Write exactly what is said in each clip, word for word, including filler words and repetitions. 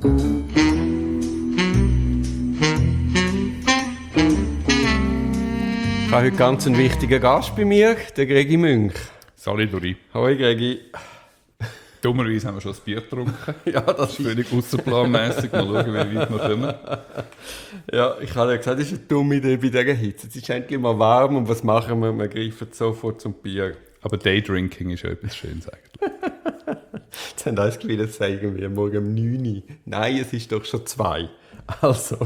Ich habe heute ganz einen wichtigen Gast bei mir, den Gregi Münch. Salut Dori. Hoi Gregi. Dummerweise haben wir schon ein Bier getrunken. Ja, das ist völlig außerplanmässig. Mal schauen, wie weit wir kommen. Ja, ich habe ja gesagt, das ist eine dumme Idee bei dieser Hitze. Es ist endlich mal warm und was machen wir? Wir greifen sofort zum Bier. Aber Daydrinking ist ja etwas Schönes eigentlich. Jetzt haben alle wieder sagen wir morgen um neun Uhr. Nein, es ist doch schon zwei. Also,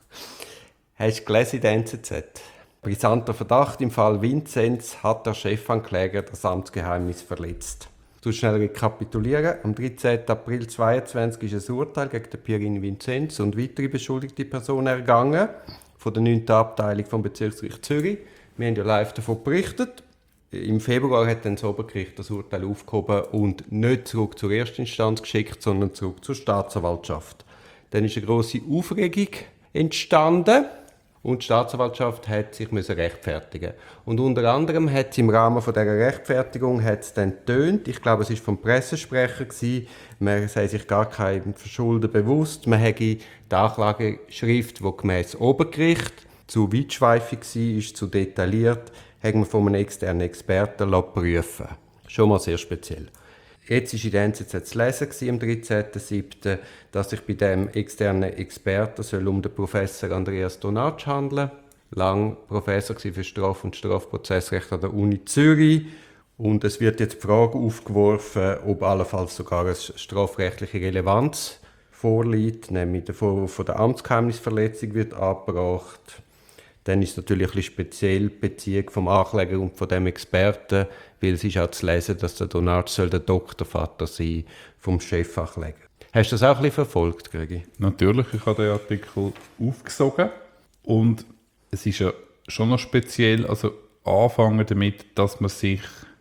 hast du gelesen in der N Z Z? Brisanter Verdacht, im Fall Vinzenz hat der Chefankläger das Amtsgeheimnis verletzt. Du schnell rekapitulieren. Am dreizehnten April zweitausendzweiundzwanzig ist ein Urteil gegen den Pierin Vinzenz und weitere beschuldigte Personen ergangen von der neunten Abteilung vom Bezirksgericht Zürich. Wir haben ja live davon berichtet. Im Februar hat dann das Obergericht das Urteil aufgehoben und nicht zurück zur Erstinstanz geschickt, sondern zurück zur Staatsanwaltschaft. Dann ist eine grosse Aufregung entstanden. Und die Staatsanwaltschaft hat sich rechtfertigen müssen. Und unter anderem hat sie im Rahmen von dieser Rechtfertigung hat es dann getönt, ich glaube, es war vom Pressesprecher, gewesen, man sei sich gar kein Verschulden bewusst, man hätte die Anklageschrift, die gemäss Obergericht zu weitschweifig war, zu detailliert, hätte man von einem externen Experten prüfen lassen. Schon mal sehr speziell. Jetzt war in der N Z Z zu lesen, am dreizehnten siebten dass sich bei dem externen Experten soll um den Professor Andreas Donatsch handeln. Lang Professor für Straf- und Strafprozessrecht an der Uni Zürich. Und es wird jetzt die Frage aufgeworfen, ob allenfalls sogar eine strafrechtliche Relevanz vorliegt, nämlich der Vorwurf von der Amtsgeheimnisverletzung wird angebracht. Dann ist es natürlich ein bisschen speziell die Beziehung vom Ankläger und von dem Experten, weil es ist auch zu lesen, dass der Donatsch soll der Doktorvater sein vom Chefankläger. Hast du das auch ein bisschen verfolgt, Gregi? Natürlich, ich habe den Artikel aufgesogen und es ist ja schon noch speziell, also anfangen damit, dass man sich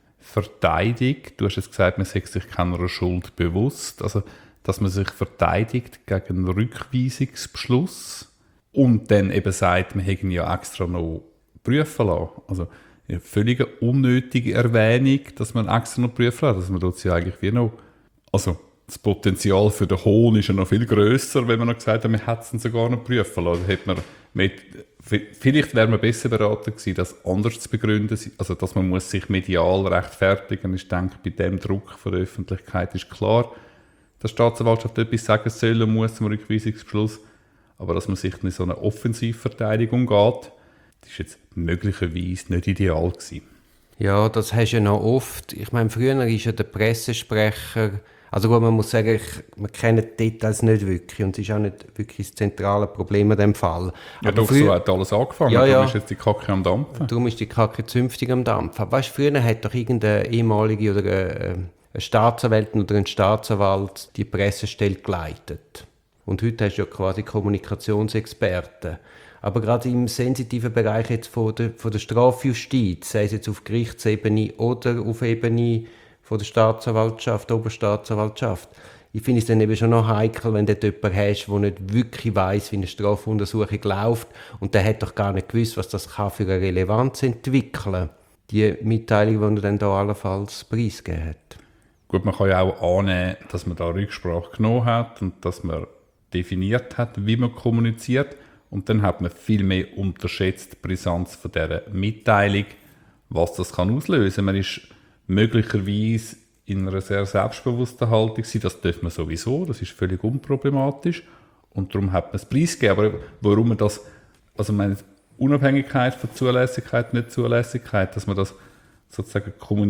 verteidigt. Du hast jetzt gesagt, man sei sich keiner Schuld bewusst, also dass man sich verteidigt gegen einen Rückweisungsbeschluss. Und dann eben sagt, wir hätten ja extra noch prüfen lassen. Also eine völlig unnötige Erwähnung, dass man extra noch prüfen lassen. Dass man dort ja eigentlich wie noch... Also das Potenzial für den Hohn ist ja noch viel grösser, wenn man noch gesagt hat, wir hätten es sogar noch prüfen lassen. Hätte man mit, vielleicht wäre man besser beraten gewesen, das anders zu begründen. Also dass man muss sich medial rechtfertigen muss. Ich denke, bei dem Druck von der Öffentlichkeit ist klar, dass die Staatsanwaltschaft etwas sagen soll und muss zum Rückweisungsbeschluss. Aber dass man sich in so eine Offensivverteidigung geht, das war jetzt möglicherweise nicht ideal gewesen. Ja, das hast du ja noch oft. Ich meine, früher ist ja der Pressesprecher, also gut, man muss sagen, ich, man kennt die Details nicht wirklich und es ist auch nicht wirklich das zentrale Problem in diesem Fall. Ja, doch, früher, so hat alles angefangen, ja, ja, darum ist jetzt die Kacke am Dampfen. Darum ist die Kacke zünftig am Dampfen. Weißt du, früher hat doch irgendeine ehemalige oder eine, eine Staatsanwältin oder ein Staatsanwalt die Pressestelle geleitet. Und heute hast du ja quasi Kommunikationsexperten. Aber gerade im sensitiven Bereich jetzt von der, von der Strafjustiz, sei es jetzt auf Gerichtsebene oder auf Ebene von der Staatsanwaltschaft, Oberstaatsanwaltschaft, ich finde es dann eben schon noch heikel, wenn du dort jemanden hast, der nicht wirklich weiss, wie eine Strafuntersuchung läuft und der hat doch gar nicht gewusst, was das kann für eine Relevanz entwickeln kann. Die Mitteilung, die er dann da allenfalls preisgegeben hat. Gut, man kann ja auch annehmen, dass man da Rücksprache genommen hat und dass man definiert hat, wie man kommuniziert. Und dann hat man viel mehr unterschätzt die Brisanz von dieser Mitteilung, was das kann auslösen kann. Man ist möglicherweise in einer sehr selbstbewussten Haltung gewesen. Das darf man sowieso, das ist völlig unproblematisch. Und darum hat man es preisgegeben. Aber warum man das, also meine Unabhängigkeit von Zulässigkeit, nicht Zulässigkeit, dass man das sozusagen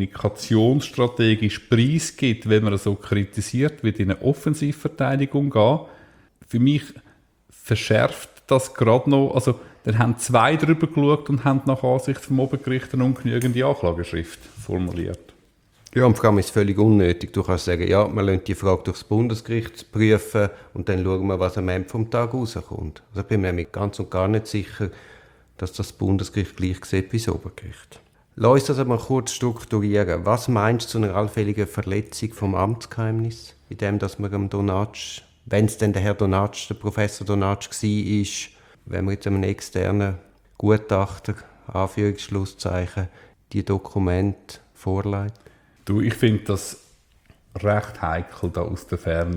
kommunikationsstrategisch preisgibt, wenn man so kritisiert, wie in eine Offensivverteidigung geht. Für mich verschärft das gerade noch, also dann haben zwei darüber geschaut und haben nach Ansicht vom Obergericht eine ungenügende Anklageschrift formuliert. Ja, und vor allem ist es völlig unnötig. Du kannst sagen, ja, wir lassen die Frage durchs Bundesgericht prüfen und dann schauen wir, was am Ende vom Tag rauskommt. Also ich bin mir nämlich ganz und gar nicht sicher, dass das Bundesgericht gleich sieht wie das Obergericht. Lass uns das einmal kurz strukturieren. Was meinst du zu einer allfälligen Verletzung vom Amtsgeheimnis? In dem, dass man am Donatsch, wenn es denn der Herr Donatsch, der Professor Donatsch war, wenn man jetzt einem externen Gutachter, Anführungsschlusszeichen, die Dokumente vorlegt? Du, ich finde das recht heikel, da aus der Ferne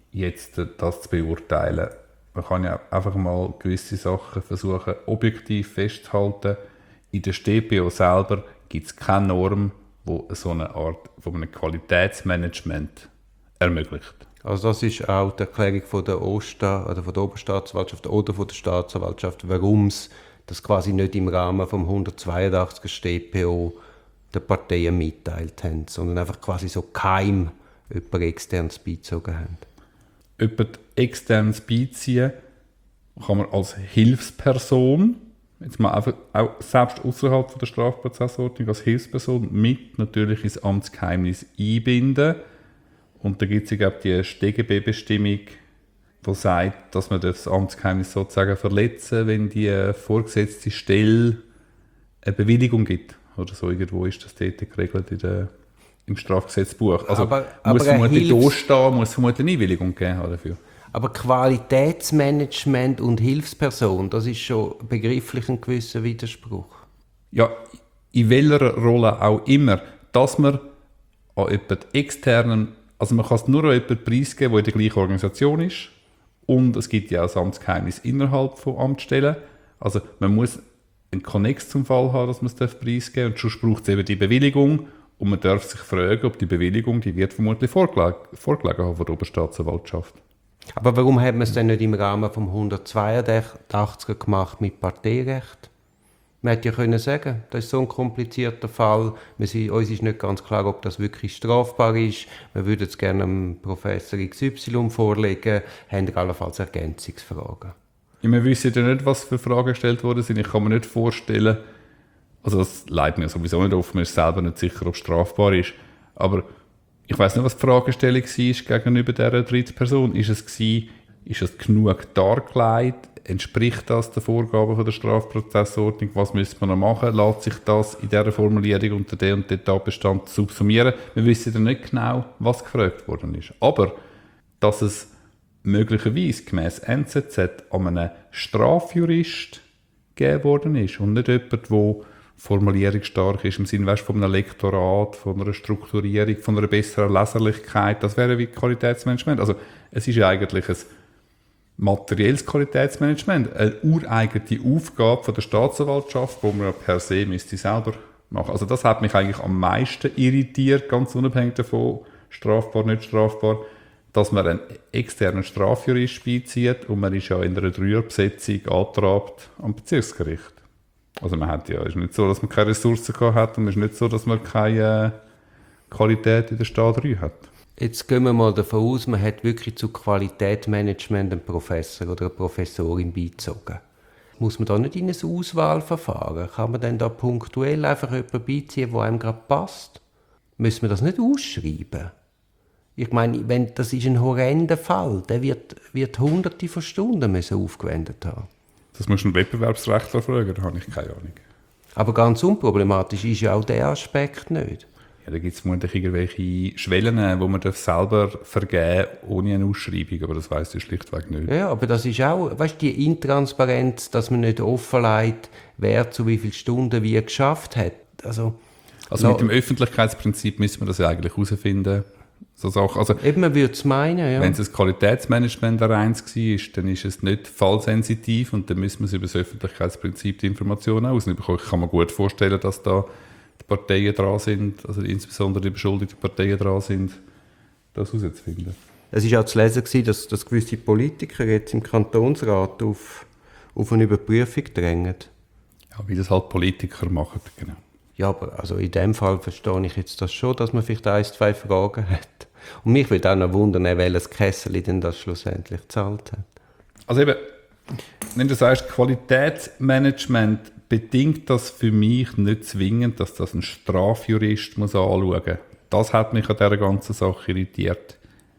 jetzt das zu beurteilen. Man kann ja einfach mal gewisse Sachen versuchen, objektiv festzuhalten. In der S t p o selber gibt es keine Norm, die so eine Art von einem Qualitätsmanagement ermöglicht. Also das ist auch die Erklärung von der, Osta, oder von der Oberstaatsanwaltschaft oder von der Staatsanwaltschaft, warum es das quasi nicht im Rahmen vom hundertzweiundachtziger S t p o den Parteien mitteilt haben, sondern einfach quasi so geheim jemand externes beizogen haben. Jemand externes beiziehen kann man als Hilfsperson, jetzt mal einfach auch selbst außerhalb der Strafprozessordnung, als Hilfsperson mit natürlich ins Amtsgeheimnis einbinden. Und da gibt es ja, glaube ich, die S t g B-Bestimmung, die sagt, dass man das Amtsgeheimnis sozusagen verletzen, wenn die vorgesetzte Stelle eine Bewilligung gibt. Oder so irgendwo ist das dort geregelt in der, im Strafgesetzbuch. Also aber, muss aber vermutlich Hilfs- da stehen, muss vermutlich eine Einwilligung geben haben dafür. Aber Qualitätsmanagement und Hilfsperson, das ist schon begrifflich ein gewisser Widerspruch. Ja, in welcher Rolle auch immer, dass man an jemand externen, also man kann es nur an jemanden preisgeben, der in der gleichen Organisation ist, und es gibt ja auch das Amtsgeheimnis innerhalb von Amtsstellen. Also man muss einen Konnex zum Fall haben, dass man es preisgeben darf, und sonst braucht es eben die Bewilligung, und man darf sich fragen, ob die Bewilligung, die wird vermutlich vorgelegen, vorgelegen haben von der Oberstaatsanwaltschaft. Aber warum hat man es denn nicht im Rahmen vom hundertzweiundachtziger gemacht mit Parteirecht? Man hätte ja können sagen, das ist so ein komplizierter Fall, wir sind, uns ist nicht ganz klar, ob das wirklich strafbar ist, wir würden es gerne dem Professor X Y vorlegen, haben allenfalls Ergänzungsfragen. Ja, wir wissen ja nicht, was für Fragen gestellt worden sind. Ich kann mir nicht vorstellen, also das leitet mir sowieso nicht auf, man ist selber nicht sicher, ob es strafbar ist, aber ich weiss nicht, was die Fragestellung war gegenüber dieser dritten Person. Ist es gewesen, ist es genug dargelegt? Entspricht das den Vorgaben von der Strafprozessordnung? Was müsste man noch machen? Lässt sich das in dieser Formulierung unter den und den Tatbestand subsumieren? Wir wissen ja nicht genau, was gefragt worden ist. Aber, dass es möglicherweise gemäss N Z Z an einen Strafjurist gegeben worden ist und nicht jemand, der formulierungsstark ist, im Sinne weißt, von einem Lektorat, von einer Strukturierung, von einer besseren Leserlichkeit, das wäre wie Qualitätsmanagement. Also es ist ja eigentlich ein materielles Qualitätsmanagement, eine ureigene Aufgabe von der Staatsanwaltschaft, die man ja per se müsste selber machen. Also das hat mich eigentlich am meisten irritiert, ganz unabhängig davon, strafbar, nicht strafbar, dass man einen externen Strafjurist beizieht und man ist ja in einer Dreierbesetzung angetrabt am Bezirksgericht. Also man hat ja, es ist nicht so, dass man keine Ressourcen gehabt hat, und es ist nicht so, dass man keine Qualität in der Stadt drei hat. Jetzt gehen wir mal davon aus, man hat wirklich zu Qualitätsmanagement einen Professor oder eine Professorin beizogen. Muss man da nicht in ein Auswahlverfahren? Kann man denn da punktuell einfach jemanden beiziehen, der einem gerade passt? Müssen wir das nicht ausschreiben? Ich meine, wenn, das ist ein horrender Fall, der wird, wird hunderte von Stunden müssen aufgewendet haben. Das musst du einen Wettbewerbsrechtler fragen, da habe ich keine Ahnung. Aber ganz unproblematisch ist ja auch der Aspekt nicht. Ja, da gibt es vermutlich irgendwelche Schwellen, die man selber vergeben darf, ohne eine Ausschreibung, aber das weiss du schlichtweg nicht. Ja, aber das ist auch, weißt du, die Intransparenz, dass man nicht offenlegt, wer zu wie vielen Stunden wie geschafft hat. Also, also no, mit dem Öffentlichkeitsprinzip müssen wir das ja eigentlich herausfinden. So Sachen. Also, eben, man würde es meinen, ja. Wenn es ein Qualitätsmanagement der eins war, dann ist es nicht fallsensitiv, und dann müssen wir es über das Öffentlichkeitsprinzip die Informationen ausbekommen. Ich kann mir gut vorstellen, dass da die Parteien dran sind, also insbesondere die beschuldigten Parteien dran sind, das herauszufinden. Es war auch zu lesen, dass, dass gewisse Politiker jetzt im Kantonsrat auf, auf eine Überprüfung drängen. Ja, wie das halt Politiker machen, genau. Ja, aber also in dem Fall verstehe ich jetzt das schon, dass man vielleicht ein, zwei Fragen hat. Und mich würde auch noch wundern, welches Kessel denn das schlussendlich gezahlt hat. Also eben, wenn du sagst, Qualitätsmanagement, bedingt das für mich nicht zwingend, dass das ein Strafjurist muss anschauen muss. Das hat mich an dieser ganzen Sache irritiert.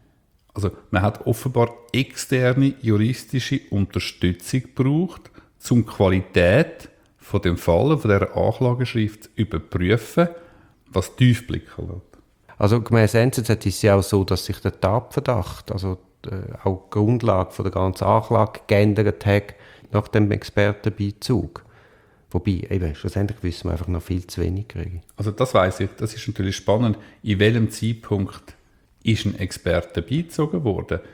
Also man hat offenbar externe juristische Unterstützung gebraucht, um die Qualität von dem Fall, von dieser Anklageschrift zu überprüfen, was tief blicken lässt. Also gemäss N Z Z ist es ja auch so, dass sich der Tatverdacht, also die, auch die Grundlage von der ganzen Anklage geändert hat nach dem Expertenbeizug. Wobei, eben, schlussendlich wissen wir einfach noch viel zu wenig. Also das weiss ich, das ist natürlich spannend. In welchem Zeitpunkt ist ein Experte beizogen worden?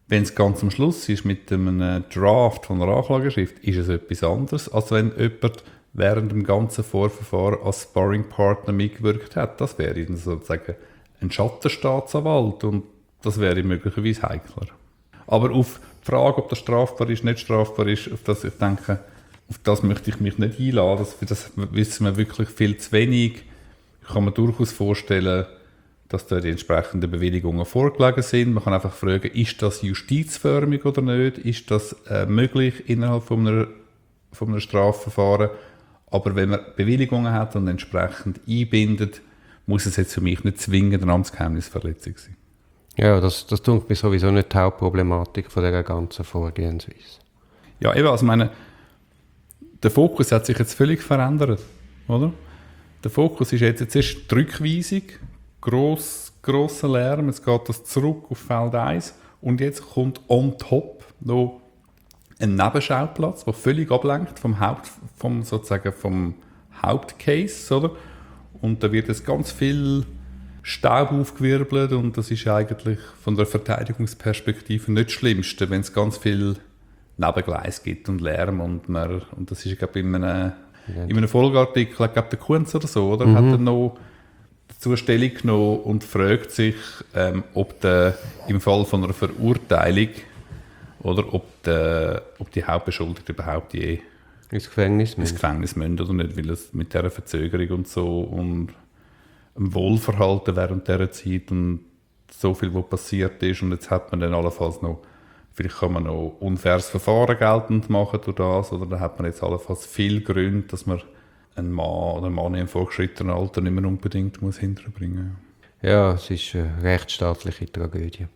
Wenn es ganz am Schluss ist mit einem Draft von einer Anklageschrift, ist es etwas anderes, als wenn jemand während dem ganzen Vorverfahren als Sparringpartner mitgewirkt hat. Das wäre dann sozusagen ein Schattenstaatsanwalt und das wäre möglicherweise heikler. Aber auf die Frage, ob das strafbar ist, nicht strafbar ist, auf das ich denke, auf das möchte ich mich nicht einladen. Das, das wissen wir wirklich viel zu wenig. Ich kann mir durchaus vorstellen, dass da die entsprechenden Bewilligungen vorgelegen sind. Man kann einfach fragen, ist das justizförmig oder nicht? Ist das äh, möglich innerhalb von einer, von einem Strafverfahren? Aber wenn man Bewilligungen hat und entsprechend einbindet, muss es jetzt für mich nicht zwingend eine Amtsgeheimnisverletzung sein. Ja, das, das tut mir sowieso nicht die Hauptproblematik von dieser ganzen Vorgehensweise. Ja, eben, also meine, der Fokus hat sich jetzt völlig verändert, oder? Der Fokus ist jetzt, jetzt ist die Rückweisung, gross, grosser Lärm, jetzt geht das zurück auf Feld eins und jetzt kommt on top noch ein Nebenschauplatz, der völlig ablenkt vom, Haupt, vom, sozusagen vom Hauptcase, oder? Und da wird jetzt ganz viel Staub aufgewirbelt und das ist eigentlich von der Verteidigungsperspektive nicht das Schlimmste, wenn es ganz viel Nebengleis gibt und Lärm und man, und das ist, glaube ich, in einem, ja. in einem Folgeartikel, ich glaube, der Kunz oder so, oder? Mhm. Hat er noch dazu Stellung genommen und fragt sich, ähm, ob der, im Fall von einer Verurteilung oder ob, der, ob die Hauptbeschuldigten überhaupt je ins Gefängnis müssen. Ins Gefängnis müssen oder nicht, weil es mit dieser Verzögerung und so und im Wohlverhalten während dieser Zeit und so viel, was passiert ist und jetzt hat man dann allenfalls noch, vielleicht kann man noch unfaires Verfahren geltend machen durch das oder dann hat man jetzt allenfalls viel Gründe, dass man einen Mann oder einen Mann im vorgeschrittenen Alter nicht mehr unbedingt muss hinterbringen muss. Ja, es ist eine rechtsstaatliche Tragödie.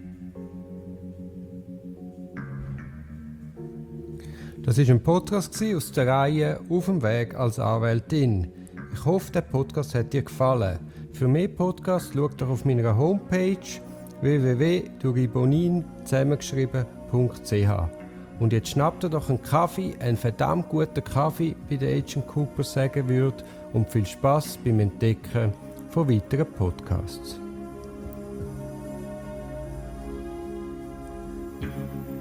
Das war ein Podcast aus der Reihe «Auf dem Weg als Anwältin». Ich hoffe, der Podcast hat dir gefallen. Für mehr Podcasts schau doch auf meiner Homepage w w w punkt duribonin zusammengeschrieben punkt c h. Und jetzt schnapp dir doch einen Kaffee, einen verdammt guten Kaffee, wie der Agent Cooper sagen würde, und viel Spass beim Entdecken von weiteren Podcasts.